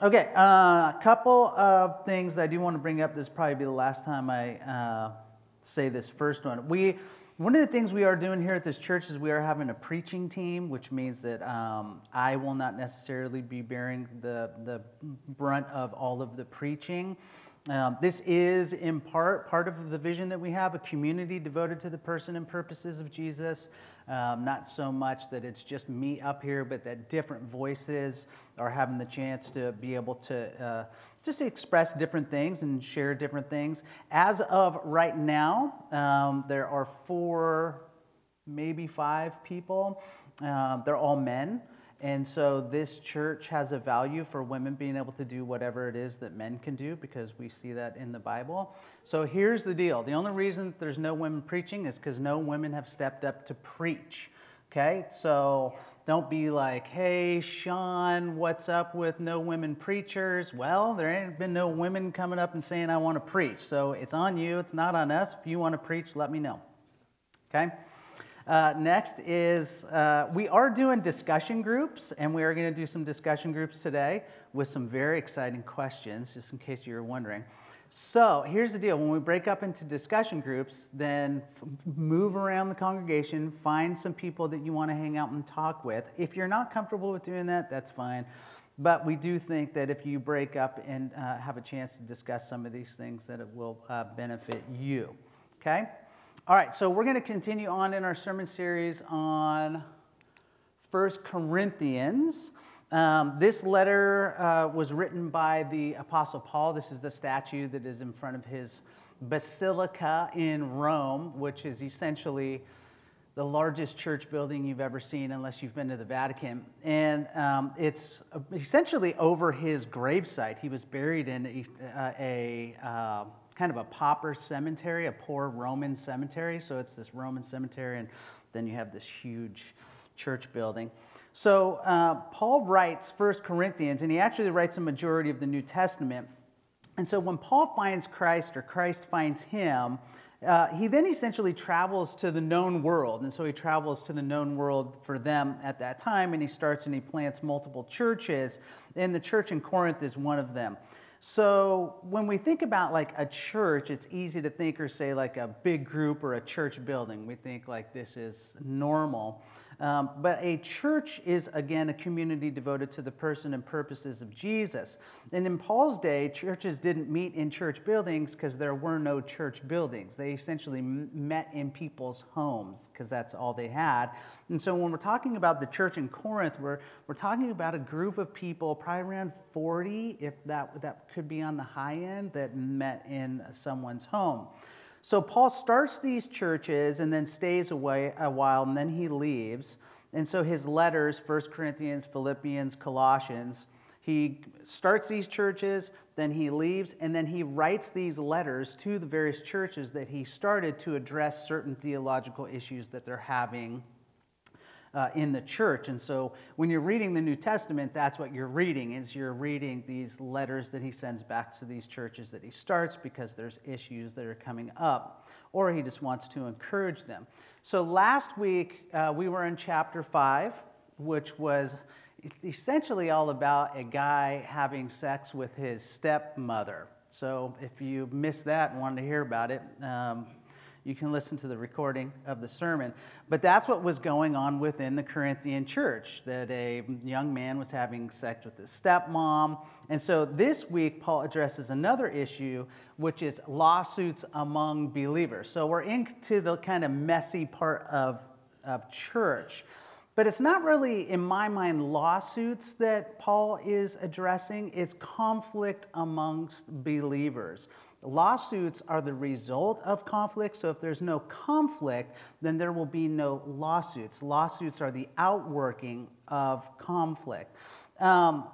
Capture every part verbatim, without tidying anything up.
Okay, a uh, couple of things that I do want to bring up. This will probably be the last time I uh, say this first one. We, one of the things we are doing here at this church is we are having a preaching team, which means that um, I will not necessarily be bearing the, the brunt of all of the preaching. Um, this is in part part of the vision that we have, a community devoted to the person and purposes of Jesus. Um, not so much that it's just me up here, but that different voices are having the chance to be able to uh, just express different things and share different things. As of right now, um, there are four, maybe five people. Uh, they're all men. And so this church has a value for women being able to do whatever it is that men can do, because we see that in the Bible. So here's the deal. The only reason that there's no women preaching is because no women have stepped up to preach. Okay? So don't be like, hey, Sean, what's up with no women preachers? Well, there ain't been no women coming up and saying, I want to preach. So it's on you. It's not on us. If you want to preach, let me know. Okay? Uh, next is, uh, we are doing discussion groups, and we are going to do some discussion groups today with some very exciting questions, just in case you were wondering. So here's the deal. When we break up into discussion groups, then f- move around the congregation, find some people that you want to hang out and talk with. If you're not comfortable with doing that, that's fine. But we do think that if you break up and uh, have a chance to discuss some of these things, that it will uh, benefit you. Okay? All right, so we're going to continue on in our sermon series on First Corinthians. Um, this letter uh, was written by the Apostle Paul. This is the statue that is in front of his basilica in Rome, which is essentially the largest church building you've ever seen, unless you've been to the Vatican. And um, it's essentially over his gravesite. He was buried in a... a uh, kind of a pauper cemetery, a poor Roman cemetery. So it's this Roman cemetery, and then you have this huge church building. So uh, Paul writes First Corinthians, and he actually writes a majority of the New Testament. And so when Paul finds Christ, or Christ finds him, uh, he then essentially travels to the known world. And so he travels to the known world for them at that time, and he starts and he plants multiple churches, and the church in Corinth is one of them. So when we think about like a church, it's easy to think or say like a big group or a church building. We think like this is normal. Um, but a church is, again, a community devoted to the person and purposes of Jesus. And in Paul's day, churches didn't meet in church buildings because there were no church buildings. They essentially met in people's homes because that's all they had. And so when we're talking about the church in Corinth, we're, we're talking about a group of people, probably around forty, if that, that could be on the high end, that met in someone's home. So Paul starts these churches and then stays away a while, and then he leaves. And so his letters, First Corinthians, Philippians, Colossians, he starts these churches, then he leaves, and then he writes these letters to the various churches that he started to address certain theological issues that they're having Uh, in the church. And so when you're reading the New Testament, that's what you're reading, is you're reading these letters that he sends back to these churches that he starts because there's issues that are coming up, or he just wants to encourage them. So last week, uh, we were in chapter five, which was essentially all about a guy having sex with his stepmother. So if you missed that and wanted to hear about it, um, you can listen to the recording of the sermon. But that's what was going on within the Corinthian church, that a young man was having sex with his stepmom. And so this week, Paul addresses another issue, which is lawsuits among believers. So we're into the kind of messy part of, of church. But it's not really, in my mind, lawsuits that Paul is addressing. It's conflict amongst believers. Lawsuits are the result of conflict, so if there's no conflict, then there will be no lawsuits. Lawsuits are the outworking of conflict. Um,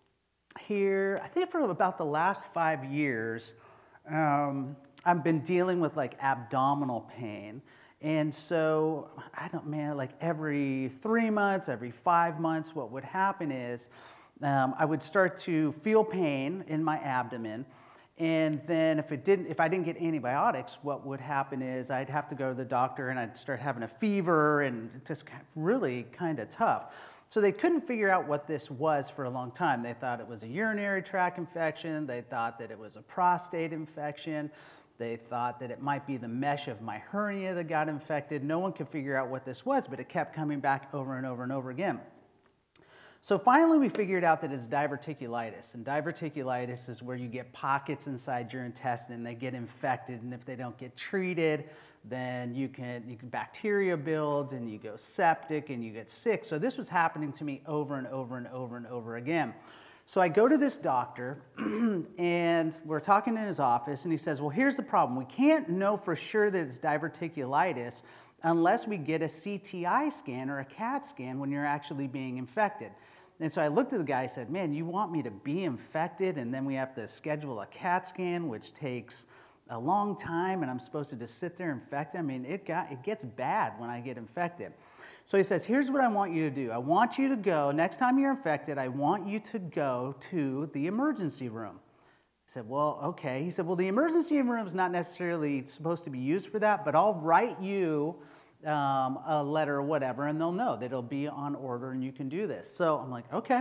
here, I think for about the last five years, um, I've been dealing with like abdominal pain. And so, I don't, man, like every three months, every five months, what would happen is um, I would start to feel pain in my abdomen. And then if it didn't, if I didn't get antibiotics, what would happen is I'd have to go to the doctor and I'd start having a fever and just really kind of tough. So they couldn't figure out what this was for a long time. They thought it was a urinary tract infection. They thought that it was a prostate infection. They thought that it might be the mesh of my hernia that got infected. No one could figure out what this was, but it kept coming back over and over and over again. So finally we figured out that it's diverticulitis. And diverticulitis is where you get pockets inside your intestine and they get infected. And if they don't get treated, then you can, you can bacteria builds and you go septic and you get sick. So this was happening to me over and over and over and over again. So I go to this doctor and we're talking in his office and he says, well, here's the problem. We can't know for sure that it's diverticulitis unless we get a C T I scan or a CAT scan when you're actually being infected. And so I looked at the guy and said, man, you want me to be infected and then we have to schedule a CAT scan, which takes a long time, and I'm supposed to just sit there and infect them? I mean, it got it gets bad when I get infected. So he says, here's what I want you to do. I want you to go, next time you're infected, I want you to go to the emergency room. I said, well, okay. He said, well, the emergency room is not necessarily supposed to be used for that, but I'll write you um, a letter or whatever, and they'll know that it'll be on order and you can do this. So I'm like, okay.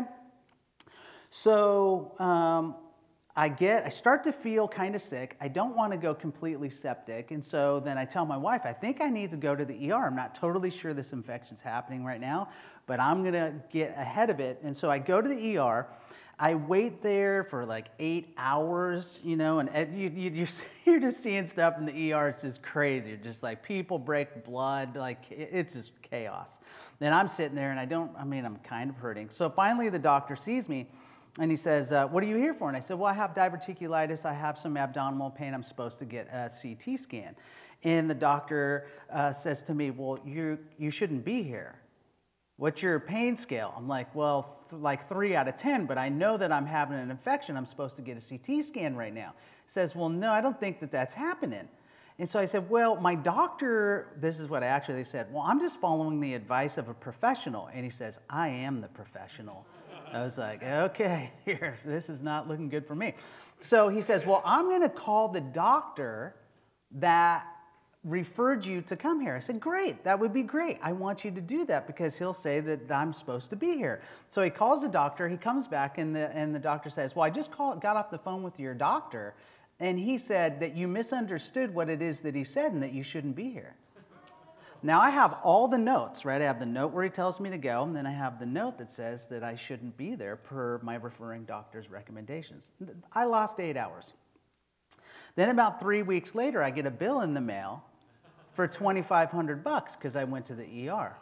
So um, I get, I start to feel kind of sick. I don't want to go completely septic. And so then I tell my wife, I think I need to go to the E R. I'm not totally sure this infection's happening right now, but I'm going to get ahead of it. And so I go to the E R. I wait there for like eight hours, you know, and you, you just, you're just seeing stuff in the E R. It's just crazy. You're just like people break blood. Like it's just chaos. And I'm sitting there and I don't, I mean, I'm kind of hurting. So finally the doctor sees me. And he says, uh, what are you here for? And I said, well, I have diverticulitis. I have some abdominal pain. I'm supposed to get a C T scan. And the doctor uh, says to me, well, you you shouldn't be here. What's your pain scale? I'm like, well, th- like three out of ten, but I know that I'm having an infection. I'm supposed to get a C T scan right now. He says, well, no, I don't think that that's happening. And so I said, well, my doctor, this is what I actually said, well, I'm just following the advice of a professional. And he says, I am the professional. I was like, okay, here, this is not looking good for me. So he says, well, I'm going to call the doctor that referred you to come here. I said, great, that would be great. I want you to do that because he'll say that I'm supposed to be here. So he calls the doctor, he comes back, and the, and the doctor says, well, I just call, got off the phone with your doctor, and he said that you misunderstood what it is that he said and that you shouldn't be here. Now, I have all the notes, right? I have the note where he tells me to go, and then I have the note that says that I shouldn't be there per my referring doctor's recommendations. I lost eight hours. Then about three weeks later, I get a bill in the mail for twenty-five hundred bucks because I went to the E R.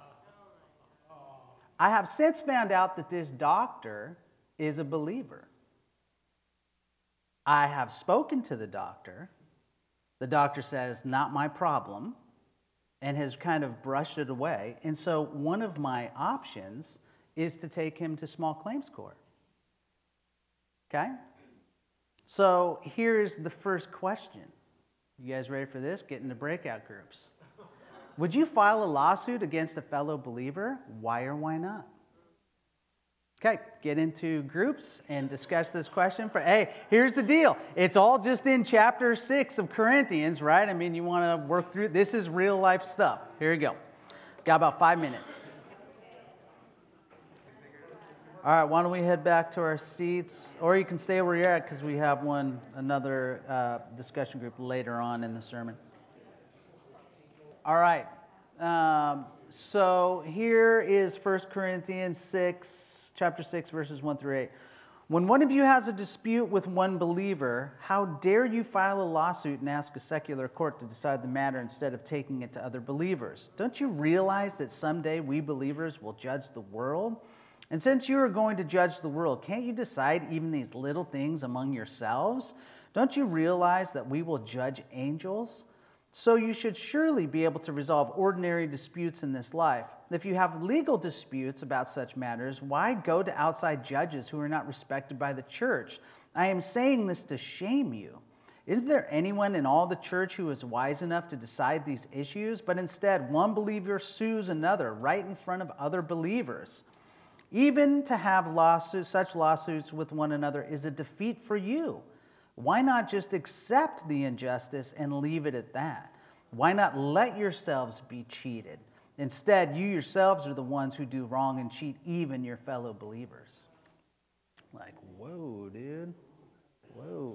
I have since found out that this doctor is a believer. I have spoken to the doctor. The doctor says, not my problem, and has kind of brushed it away. And so one of my options is to take him to small claims court. Okay? So here's the first question. You guys ready for this? Get into breakout groups. Would you file a lawsuit against a fellow believer? Why or why not? Okay, get into groups and discuss this question. For hey, here's the deal. It's all just in chapter six of Corinthians, right? I mean, you want to work through, this is real life stuff. Here you go. Got about five minutes. All right, why don't we head back to our seats? Or you can stay where you're at because we have one, another uh, discussion group later on in the sermon. All right. Um, so here is First Corinthians six, chapter six, verses one through eight. When one of you has a dispute with one believer, how dare you file a lawsuit and ask a secular court to decide the matter instead of taking it to other believers? Don't you realize that someday we believers will judge the world? And since you are going to judge the world, can't you decide even these little things among yourselves? Don't you realize that we will judge angels? So you should surely be able to resolve ordinary disputes in this life. If you have legal disputes about such matters, why go to outside judges who are not respected by the church? I am saying this to shame you. Is there anyone in all the church who is wise enough to decide these issues? But instead, one believer sues another right in front of other believers. Even to have lawsuits, such lawsuits with one another is a defeat for you. Why not just accept the injustice and leave it at that? Why not let yourselves be cheated? Instead, you yourselves are the ones who do wrong and cheat even your fellow believers. Like, whoa, dude. Whoa.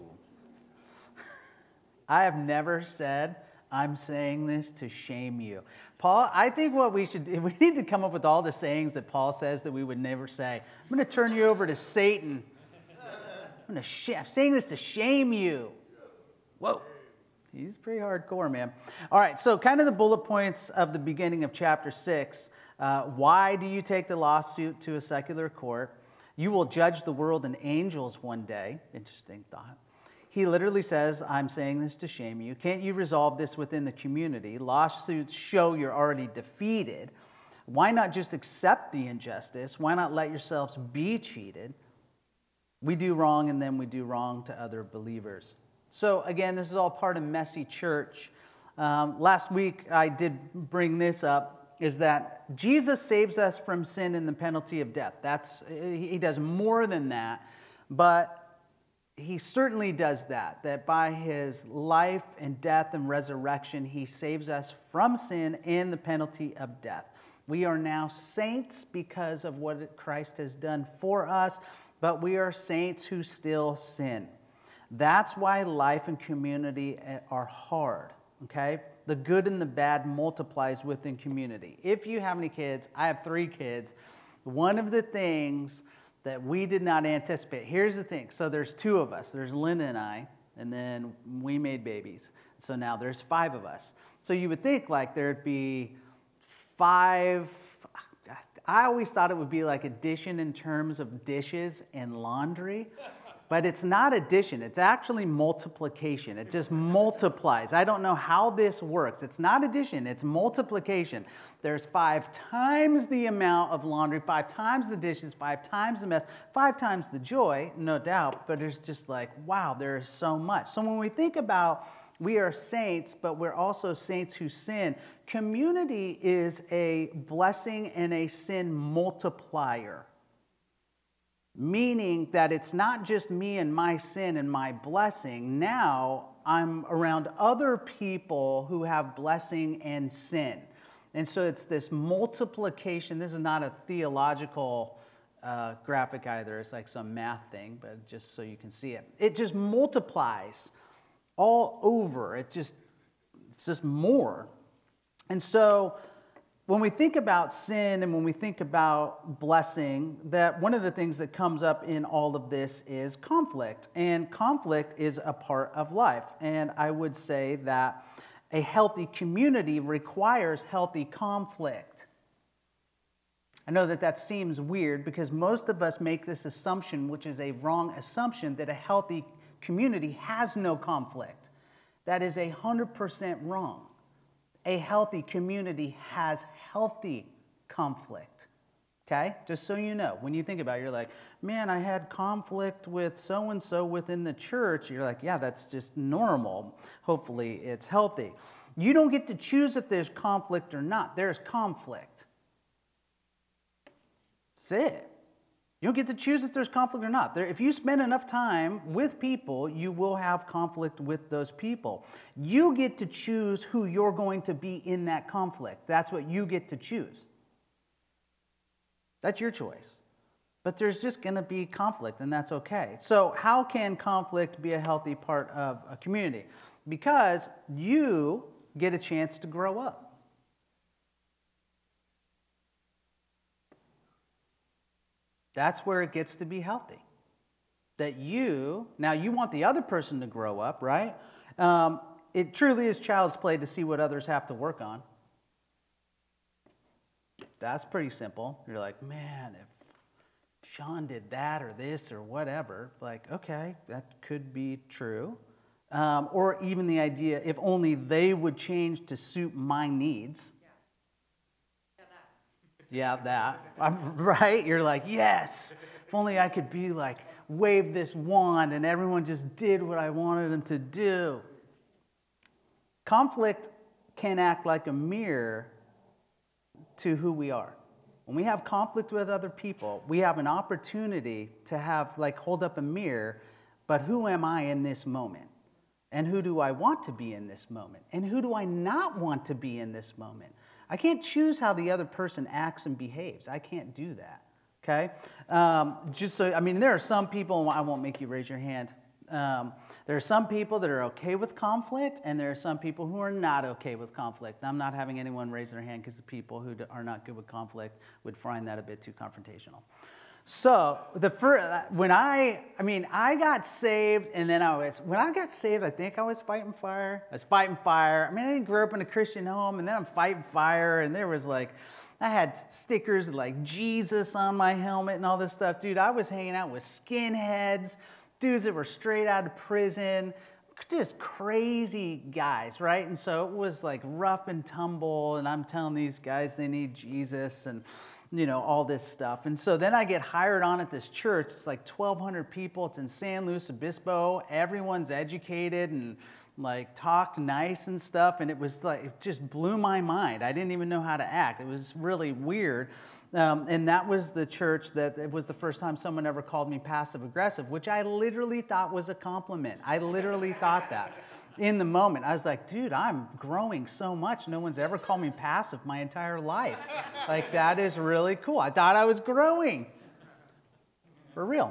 I have never said, I'm saying this to shame you. Paul, I think what we should do, we need to come up with all the sayings that Paul says that we would never say. I'm going to turn you over to Satan. I'm, going to sh- I'm saying this to shame you. Whoa. He's pretty hardcore, man. All right, so kind of the bullet points of the beginning of chapter six. Uh, why do you take the lawsuit to a secular court? You will judge the world and angels one day. Interesting thought. He literally says, I'm saying this to shame you. Can't you resolve this within the community? Lawsuits show you're already defeated. Why not just accept the injustice? Why not let yourselves be cheated? We do wrong and then we do wrong to other believers. So again, this is all part of Messy Church. Um, last week I did bring this up, is that Jesus saves us from sin and the penalty of death. That's, he does more than that, but he certainly does that, that by his life and death and resurrection, he saves us from sin and the penalty of death. We are now saints because of what Christ has done for us, but we are saints who still sin. That's why life and community are hard, okay? The good and the bad multiplies within community. If you have any kids, I have three kids. One of the things that we did not anticipate, here's the thing. So there's two of us. There's Linda and I, and then we made babies. So now there's five of us. So you would think like there'd be five, I always thought it would be like addition in terms of dishes and laundry. But it's not addition, it's actually multiplication. It just multiplies. I don't know how this works. It's not addition, it's multiplication. There's five times the amount of laundry, five times the dishes, five times the mess, five times the joy, no doubt. But it's just like, wow, there is so much. So when we think about we are saints, but we're also saints who sin, community is a blessing and a sin multiplier. Meaning that it's not just me and my sin and my blessing. Now I'm around other people who have blessing and sin. And so it's this multiplication. This is not a theological uh, graphic either. It's like some math thing, but just so you can see it. It just multiplies all over. It just, it's just more. And so when we think about sin and when we think about blessing, that one of the things that comes up in all of this is conflict. And conflict is a part of life. And I would say that a healthy community requires healthy conflict. I know that that seems weird because most of us make this assumption, which is a wrong assumption, that a healthy community has no conflict. That is one hundred percent wrong. A healthy community has healthy conflict, okay? Just so you know, when you think about it, you're like, man, I had conflict with so-and-so within the church. You're like, yeah, that's just normal. Hopefully it's healthy. You don't get to choose if there's conflict or not. There's conflict. That's it. You don't get to choose if there's conflict or not. There, if you spend enough time with people, you will have conflict with those people. You get to choose who you're going to be in that conflict. That's what you get to choose. That's your choice. But there's just going to be conflict, and that's okay. So how can conflict be a healthy part of a community? Because you get a chance to grow up. That's where it gets to be healthy. That you, now you want the other person to grow up, right? Um, it truly is child's play to see what others have to work on. That's pretty simple. You're like, man, if Sean did that or this or whatever, like, okay, that could be true. Um, or even the idea, if only they would change to suit my needs. Yeah, that. I'm, right? You're like, yes. If only I could be like, wave this wand and everyone just did what I wanted them to do. Conflict can act like a mirror to who we are. When we have conflict with other people, we have an opportunity to have, like, hold up a mirror, but who am I in this moment? And who do I want to be in this moment? And who do I not want to be in this moment? I can't choose how the other person acts and behaves. I can't do that, okay? Um, just so, I mean, there are some people, I won't make you raise your hand. Um, there are some people that are okay with conflict, and there are some people who are not okay with conflict. I'm not having anyone raise their hand because the people who are not good with conflict would find that a bit too confrontational. So the first, when I, I mean, I got saved, and then I was, when I got saved, I think I was fighting fire. I was fighting fire. I mean, I grew up in a Christian home, and then I'm fighting fire, and there was like, I had stickers like Jesus on my helmet and all this stuff. Dude, I was hanging out with skinheads, dudes that were straight out of prison, just crazy guys, right? And so it was like rough and tumble, and I'm telling these guys they need Jesus, and you know, all this stuff. And so then I get hired on at this church. It's like twelve hundred people. It's in San Luis Obispo. Everyone's educated and like talked nice and stuff. And it was like, it just blew my mind. I didn't even know how to act. It was really weird. Um, and that was the church that it was the first time someone ever called me passive aggressive, which I literally thought was a compliment. I literally thought that. In the moment, I was like, dude, I'm growing so much. No one's ever called me passive my entire life. Like, that is really cool. I thought I was growing. For real.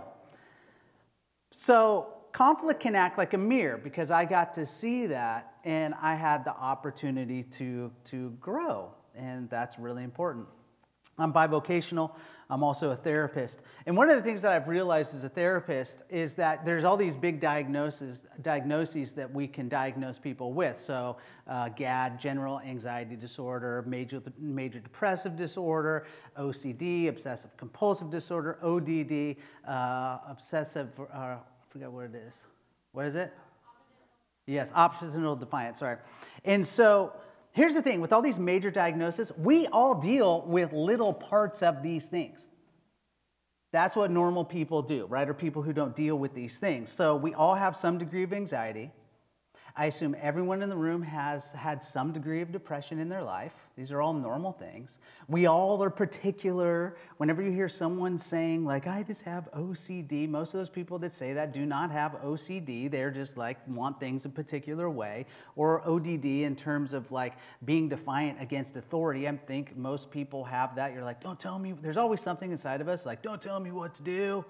So conflict can act like a mirror because I got to see that and I had the opportunity to, to grow. And that's really important. I'm bivocational. I'm also a therapist. And one of the things that I've realized as a therapist is that there's all these big diagnoses, diagnoses that we can diagnose people with. So uh, G A D, general anxiety disorder, major, major depressive disorder, O C D, obsessive compulsive disorder, O D D, uh, obsessive, uh, I forget what it is. What is it? Yes, oppositional defiance, sorry. And so here's the thing, with all these major diagnoses, we all deal with little parts of these things. That's what normal people do, right? Or people who don't deal with these things. So we all have some degree of anxiety. I assume everyone in the room has had some degree of depression in their life. These are all normal things. We all are particular. Whenever you hear someone saying, like, I just have O C D, most of those people that say that do not have O C D. They're just like, want things a particular way. Or O D D in terms of like being defiant against authority. I think most people have that. You're like, don't tell me. There's always something inside of us like, don't tell me what to do.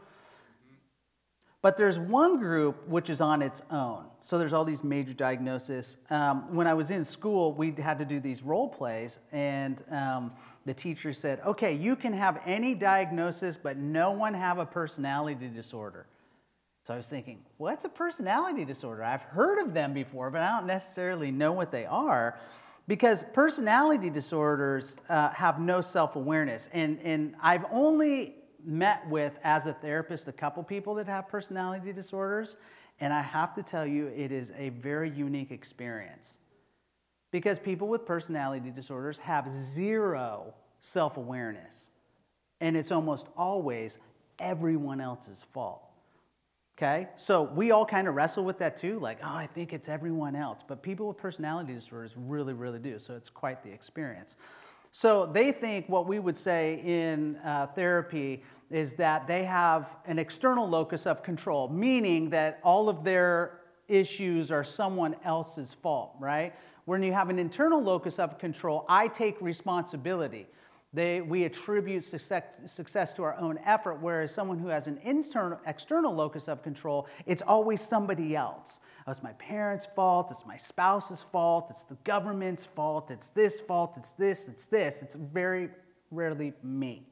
But there's one group which is on its own. So there's all these major diagnoses. Um, when I was in school, we had to do these role plays, and um, the teacher said, okay, you can have any diagnosis, but no one have a personality disorder. So I was thinking, what's a personality disorder? I've heard of them before, but I don't necessarily know what they are. Because personality disorders uh, have no self-awareness. And, and I've only met with, as a therapist, a couple people that have personality disorders, and I have to tell you, it is a very unique experience. Because people with personality disorders have zero self-awareness, and it's almost always everyone else's fault. Okay? So we all kind of wrestle with that too, like, oh, I think it's everyone else. But people with personality disorders really, really do, so it's quite the experience. So they think what we would say in uh, therapy is that they have an external locus of control, meaning that all of their issues are someone else's fault, right? When you have an internal locus of control, I take responsibility. They, we attribute success, success to our own effort, whereas someone who has an internal, external locus of control, it's always somebody else. Oh, it's my parents' fault, it's my spouse's fault, it's the government's fault, it's this fault, it's this, it's this. It's very rarely me.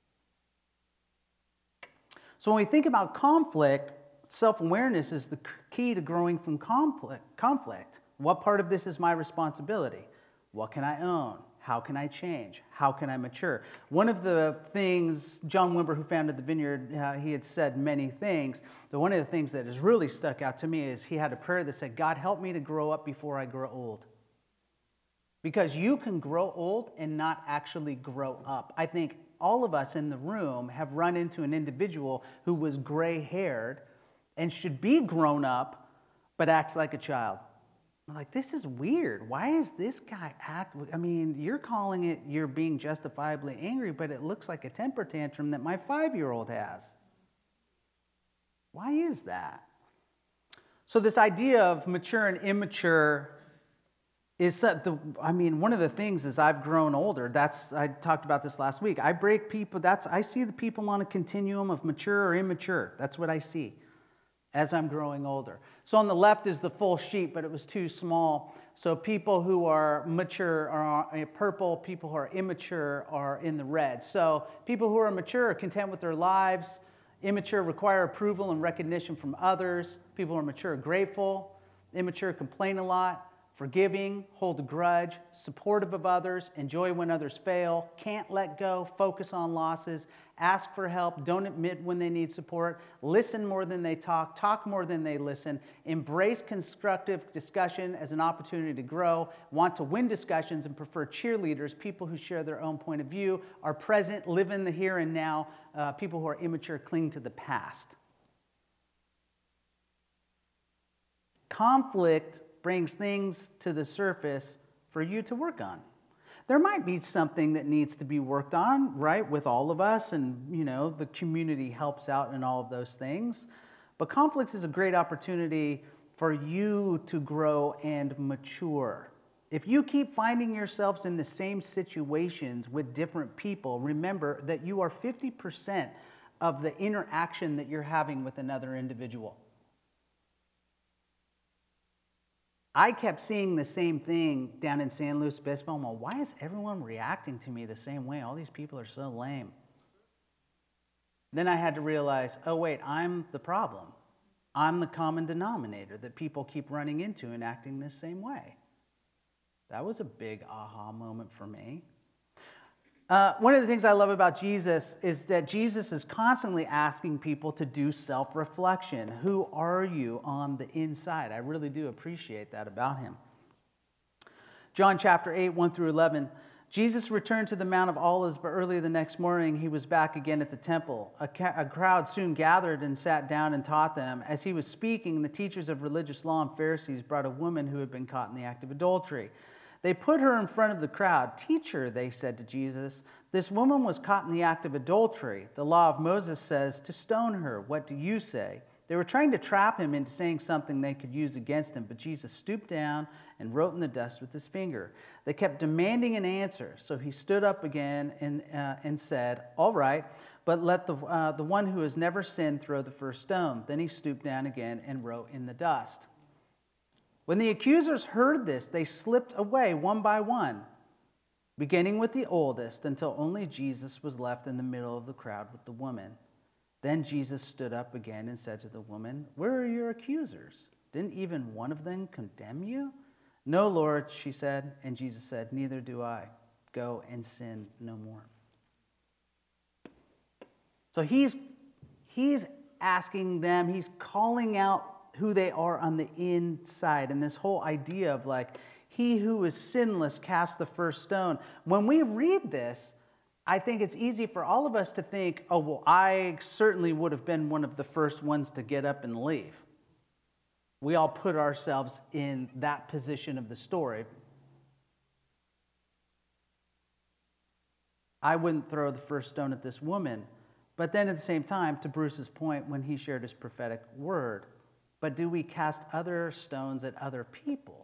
So when we think about conflict, self-awareness is the key to growing from conflict. conflict. What part of this is my responsibility? What can I own? How can I change? How can I mature? One of the things, John Wimber, who founded the Vineyard, uh, he had said many things. But one of the things that has really stuck out to me is he had a prayer that said, God, help me to grow up before I grow old. Because you can grow old and not actually grow up. I think all of us in the room have run into an individual who was gray-haired and should be grown up, but acts like a child. I'm like, this is weird. Why is this guy act? I mean, you're calling it you're being justifiably angry, but it looks like a temper tantrum that my five-year-old has. Why is that? So this idea of mature and immature is that the, I mean, one of the things is I've grown older. That's, I talked about this last week. I break people, that's, I see the people on a continuum of mature or immature. That's what I see as I'm growing older. So on the left is the full sheet, but it was too small. So people who are mature are in purple, people who are immature are in the red. So people who are mature are content with their lives. Immature require approval and recognition from others. People who are mature are grateful. Immature complain a lot. Forgiving, hold a grudge, supportive of others, enjoy when others fail, can't let go, focus on losses, ask for help, don't admit when they need support, listen more than they talk, talk more than they listen, embrace constructive discussion as an opportunity to grow, want to win discussions and prefer cheerleaders, people who share their own point of view, are present, live in the here and now, uh, people who are immature cling to the past. Conflict brings things to the surface for you to work on. There might be something that needs to be worked on, right, with all of us, and, you know, the community helps out in all of those things. But conflict is a great opportunity for you to grow and mature. If you keep finding yourselves in the same situations with different people, remember that you are fifty percent of the interaction that you're having with another individual. I kept seeing the same thing down in San Luis Obispo. I'm like, why is everyone reacting to me the same way? All these people are so lame. Then I had to realize, oh wait, I'm the problem. I'm the common denominator that people keep running into and acting the same way. That was a big aha moment for me. Uh, one of the things I love about Jesus is that Jesus is constantly asking people to do self-reflection. Who are you on the inside? I really do appreciate that about him. John chapter eight, one through eleven. Jesus returned to the Mount of Olives, but early the next morning he was back again at the temple. A, ca- a crowd soon gathered and sat down and taught them. As he was speaking, the teachers of religious law and Pharisees brought a woman who had been caught in the act of adultery. They put her in front of the crowd. Teacher, they said to Jesus, this woman was caught in the act of adultery. The law of Moses says to stone her. What do you say? They were trying to trap him into saying something they could use against him, but Jesus stooped down and wrote in the dust with his finger. They kept demanding an answer, so he stood up again and, uh, and said, all right, but let the, uh, the one who has never sinned throw the first stone. Then he stooped down again and wrote in the dust. When the accusers heard this, they slipped away one by one, beginning with the oldest, until only Jesus was left in the middle of the crowd with the woman. Then Jesus stood up again and said to the woman, where are your accusers? Didn't even one of them condemn you? No, Lord, she said. And Jesus said, neither do I. Go and sin no more. So he's, he's asking them, he's calling out who they are on the inside. And this whole idea of like, he who is sinless cast the first stone. When we read this, I think it's easy for all of us to think, oh, well, I certainly would have been one of the first ones to get up and leave. We all put ourselves in that position of the story. I wouldn't throw the first stone at this woman. But then at the same time, to Bruce's point, when he shared his prophetic word, but do we cast other stones at other people?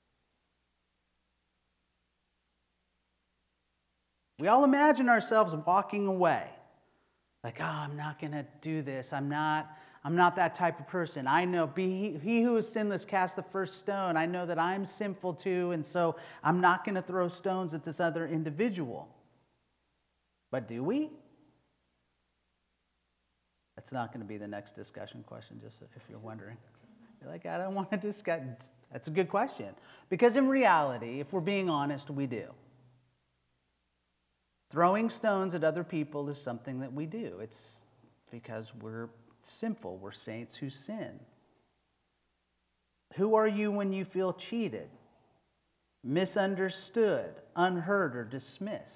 We all imagine ourselves walking away. Like, oh, I'm not going to do this. I'm not, I'm not that type of person. I know, be he, he who is sinless cast the first stone. I know that I'm sinful too, and so I'm not going to throw stones at this other individual. But do we? That's not going to be the next discussion question, just if you're wondering. You're like, I don't want to discuss. That's a good question. Because in reality, if we're being honest, we do. Throwing stones at other people is something that we do. It's because we're sinful. We're saints who sin. Who are you when you feel cheated, misunderstood, unheard, or dismissed?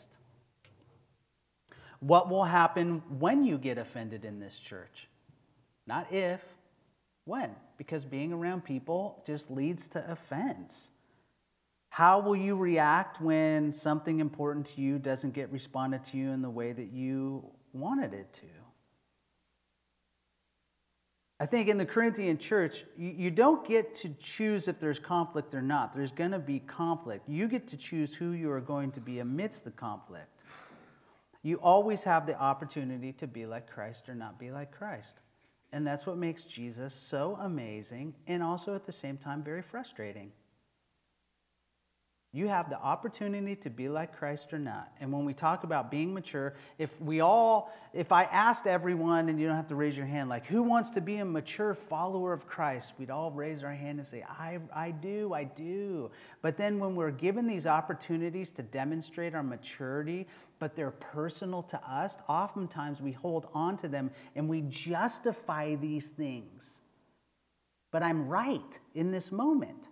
What will happen when you get offended in this church? Not if, when? Because being around people just leads to offense. How will you react when something important to you doesn't get responded to you in the way that you wanted it to? I think in the Corinthian church, you, you don't get to choose if there's conflict or not. There's going to be conflict. You get to choose who you are going to be amidst the conflict. You always have the opportunity to be like Christ or not be like Christ. And that's what makes Jesus so amazing and also at the same time very frustrating. You have the opportunity to be like Christ or not. And when we talk about being mature, if we all, if I asked everyone, and you don't have to raise your hand, like, who wants to be a mature follower of Christ? We'd all raise our hand and say, I, I do, I do. But then when we're given these opportunities to demonstrate our maturity, but they're personal to us, oftentimes we hold on to them and we justify these things. But I'm right in this moment.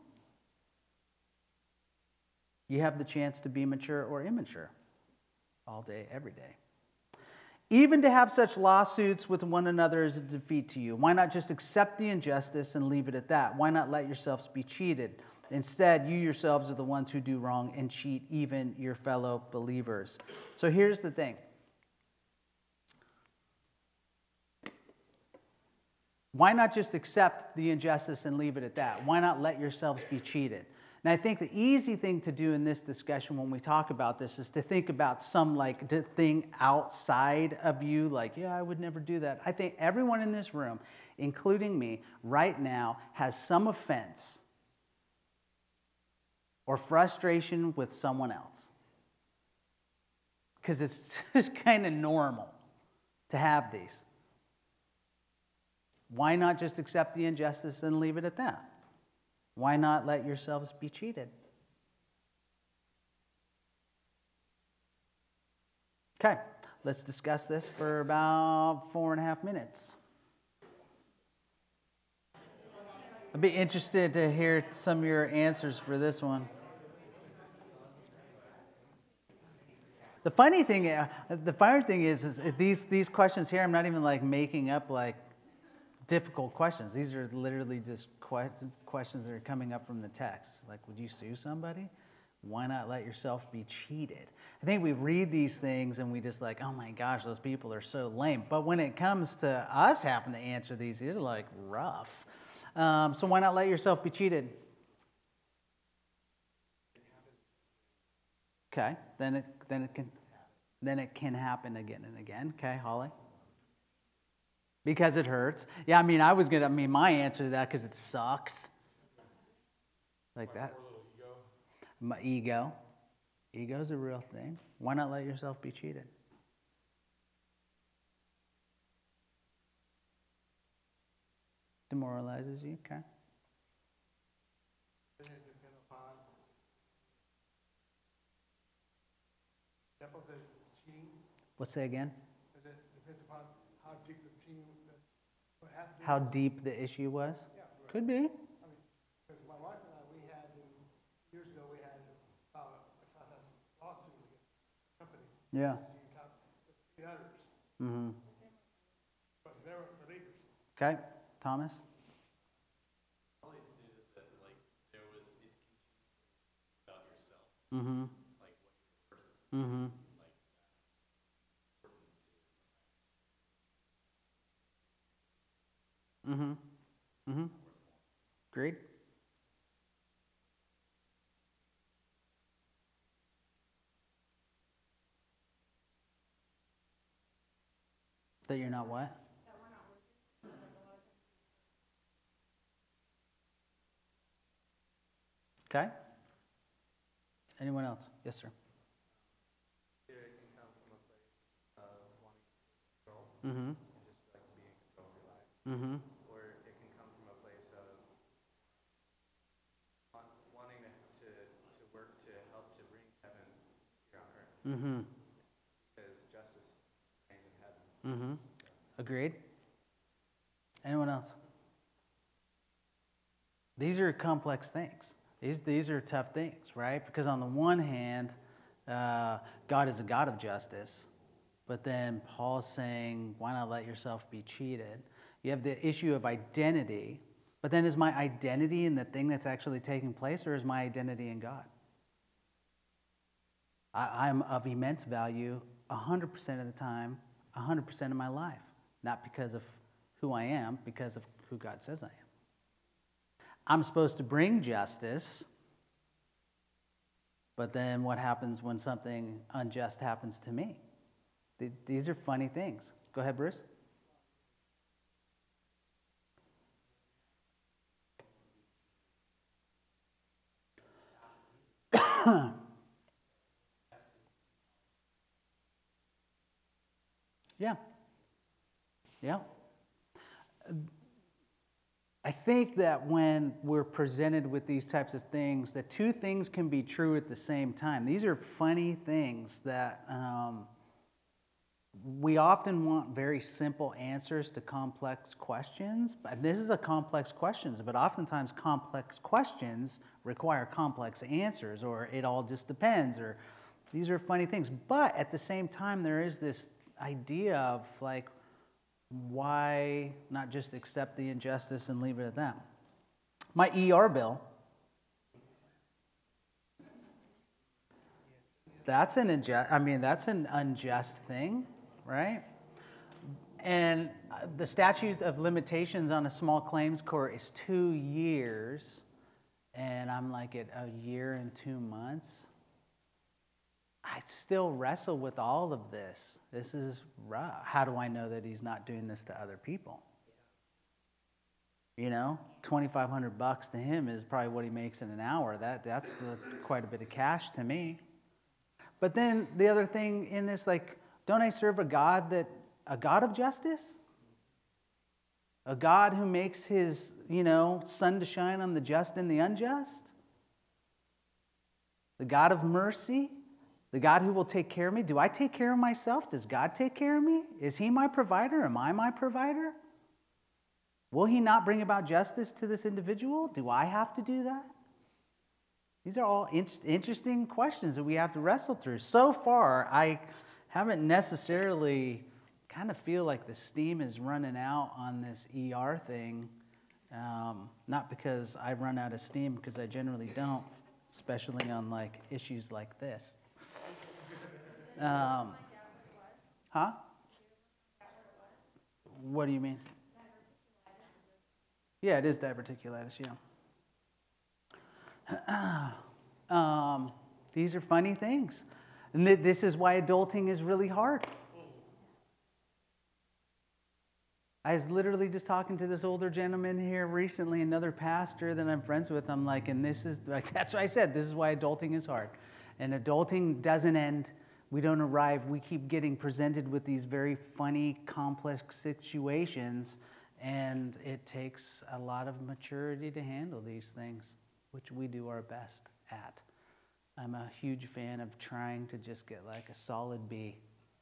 You have the chance to be mature or immature all day, every day. Even to have such lawsuits with one another is a defeat to you. Why not just accept the injustice and leave it at that? Why not let yourselves be cheated? Instead, you yourselves are the ones who do wrong and cheat even your fellow believers. So here's the thing. Why not just accept the injustice and leave it at that? Why not let yourselves be cheated? And I think the easy thing to do in this discussion when we talk about this is to think about some like thing outside of you, like, yeah, I would never do that. I think everyone in this room, including me, right now has some offense or frustration with someone else. Because it's just kind of normal to have these. Why not just accept the injustice and leave it at that? Why not let yourselves be cheated? Okay, let's discuss this for about four and a half minutes. I'd be interested to hear some of your answers for this one. The funny thing, the funny thing is, is these these questions here, I'm not even like making up like difficult questions. These are literally just que- questions that are coming up from the text. Like, would you sue somebody? Why not let yourself be cheated? I think we read these things and we just like, oh my gosh, those people are so lame. But when it comes to us having to answer these, it's like rough. Um, so why not let yourself be cheated? Okay, then it then it can then it can happen again and again. Okay, Holly. Because it hurts. Yeah, I mean, I was gonna. I mean, my answer to that because it sucks. Like that. My ego. Ego's a real thing. Why not let yourself be cheated? Demoralizes you. Okay. What's that again? How deep the issue was? Yeah, right. Could be. I mean, because my wife and I, we had, years ago, we had uh, a lawsuit against the company. Yeah. The others. Mm-hmm. But they were believers. Okay, Thomas? I always say that, that, like, there was, it can teach about yourself. Mm-hmm. Like, what you're worth. Mm-hmm. Mm-hmm. Mm-hmm. Agreed? That you're not what? Okay. Anyone else? Yes, sir. Here it can come from a place of wanting control Mm-hmm. and just like being in control of your life. Mm-hmm. Or it can come from a place of want, wanting to, to, to work to help to bring heaven here on earth. Mm-hmm. Because justice reigns in heaven. Mm-hmm. Agreed? Anyone else? These are complex things. These, these are tough things, right? Because on the one hand, uh, God is a God of justice. But then Paul's saying, why not let yourself be cheated? You have the issue of identity. But then is my identity in the thing that's actually taking place, or is my identity in God? I, I'm of immense value one hundred percent of the time, one hundred percent of my life. Not because of who I am, because of who God says I am. I'm supposed to bring justice, but then what happens when something unjust happens to me? Th- these are funny things. Go ahead, Bruce. Yeah. Yeah. I think that when we're presented with these types of things, that two things can be true at the same time. These are funny things that um, we often want very simple answers to complex questions. But this is a complex question, but oftentimes complex questions require complex answers, or it all just depends, or these are funny things. But at the same time, there is this idea of like, why not just accept the injustice and leave it at that? My E R bill, that's an unjust, I mean, that's an unjust thing, right? And the statute of limitations on a small claims court is two years, and I'm like at a year and two months. I still wrestle with all of this. This is rough. How do I know that he's not doing this to other people? You know, twenty-five hundred bucks to him is probably what he makes in an hour. That that's the, quite a bit of cash to me. But then the other thing in this, like, don't I serve a God that a God of justice? A God who makes his, you know, sun to shine on the just and the unjust? The God of mercy? The God who will take care of me? Do I take care of myself? Does God take care of me? Is he my provider? Am I my provider? Will he not bring about justice to this individual? Do I have to do that? These are all in- interesting questions that we have to wrestle through. So far, I haven't necessarily kind of feel like the steam is running out on this E R thing. Um, not because I run out of steam, because I generally don't, especially on like issues like this. Um, huh? What do you mean? Yeah, it is diverticulitis, yeah. um, these are funny things. And th- this is why adulting is really hard. I was literally just talking to this older gentleman here recently, another pastor that I'm friends with. I'm like, and this is, like, that's what I said, this is why adulting is hard. And adulting doesn't end. We don't arrive. We keep getting presented with these very funny, complex situations, and it takes a lot of maturity to handle these things, which we do our best at. I'm a huge fan of trying to just get like a solid B.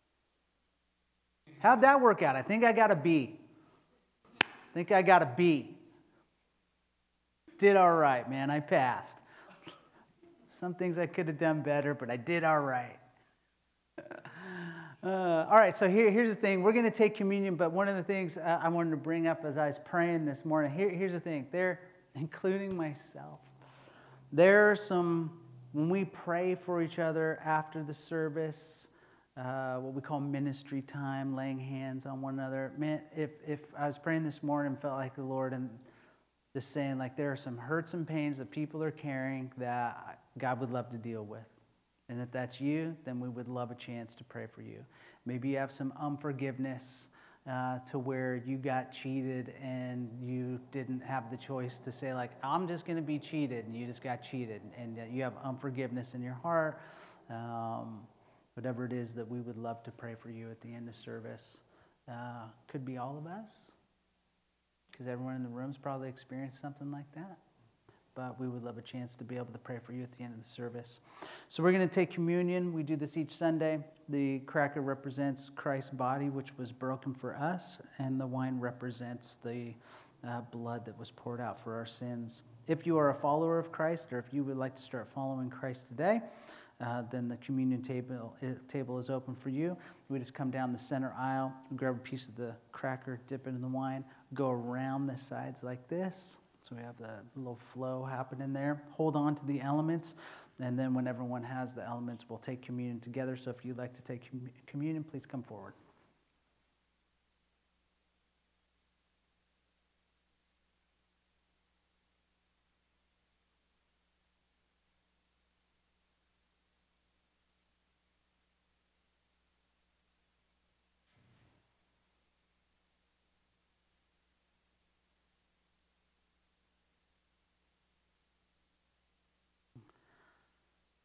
How'd that work out? I think I got a B. I think I got a B. Did all right, man. I passed. Some things I could have done better, but I did all right. Uh, all right, so here, here's the thing. We're going to take communion, but one of the things uh, I wanted to bring up as I was praying this morning, here, here's the thing. There, including myself, there are some, when we pray for each other after the service, uh, what we call ministry time, laying hands on one another. Man, if, if I was praying this morning and felt like the Lord and just saying, like, there are some hurts and pains that people are carrying that God would love to deal with. And if that's you, then we would love a chance to pray for you. Maybe you have some unforgiveness uh, to where you got cheated and you didn't have the choice to say, like, I'm just going to be cheated, and you just got cheated. And you have unforgiveness in your heart. Um, whatever it is that we would love to pray for you at the end of service. Uh, could be all of us, because everyone in the room's probably experienced something like that. But we would love a chance to be able to pray for you at the end of the service. So we're going to take communion. We do this each Sunday. The cracker represents Christ's body, which was broken for us, and the wine represents the uh, blood that was poured out for our sins. If you are a follower of Christ, or if you would like to start following Christ today, uh, then the communion table, uh, table is open for you. We just come down the center aisle, grab a piece of the cracker, dip it in the wine, go around the sides like this. So we have the little flow happening there. Hold on to the elements, and then when everyone has the elements, we'll take communion together. So if you'd like to take communion, please come forward.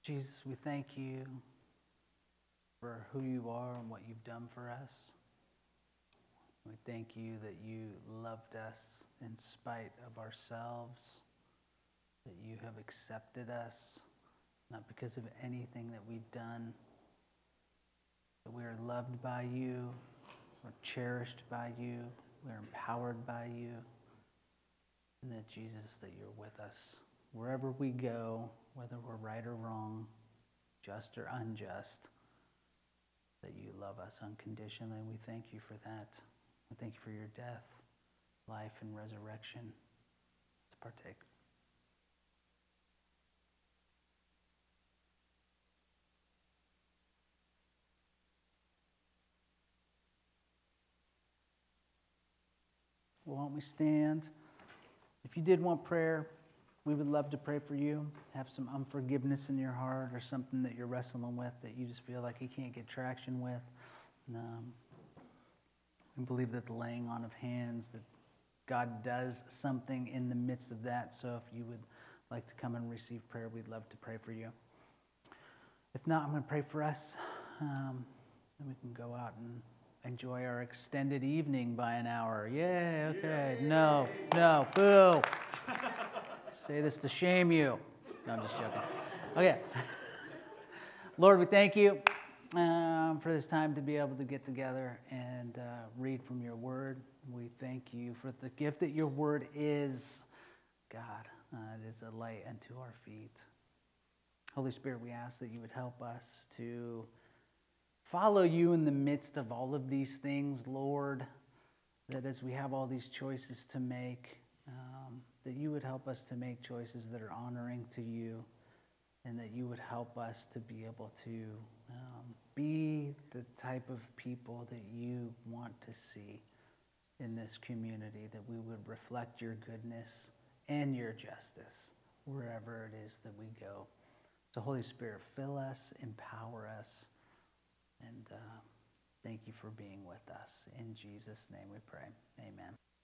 Jesus, we thank you for who you are and what you've done for us. We thank you that you loved us in spite of ourselves, that you have accepted us, not because of anything that we've done, that we are loved by you, we're cherished by you, we're empowered by you, and that Jesus, that you're with us wherever we go, whether we're right or wrong, just or unjust, that you love us unconditionally, and we thank you for that. We thank you for your death, life, and resurrection. Let's partake. Well, why don't we stand? If you did want prayer, we would love to pray for you. Have some unforgiveness in your heart or something that you're wrestling with that you just feel like you can't get traction with. Um, we believe that the laying on of hands, that God does something in the midst of that. So if you would like to come and receive prayer, we'd love to pray for you. If not, I'm going to pray for us. Um, and we can go out and enjoy our extended evening by an hour. Yay, okay. Yay. No, no, boo. Say this to shame you. No, I'm just joking. Okay. Lord, we thank you um, for this time to be able to get together and uh, read from your word. We thank you for the gift that your word is, God. Uh, it is a light unto our feet. Holy Spirit, we ask that you would help us to follow you in the midst of all of these things, Lord, that as we have all these choices to make, um, that you would help us to make choices that are honoring to you, and that you would help us to be able to um, be the type of people that you want to see in this community, that we would reflect your goodness and your justice wherever it is that we go. So Holy Spirit, fill us, empower us, and uh, thank you for being with us. In Jesus' name we pray. Amen.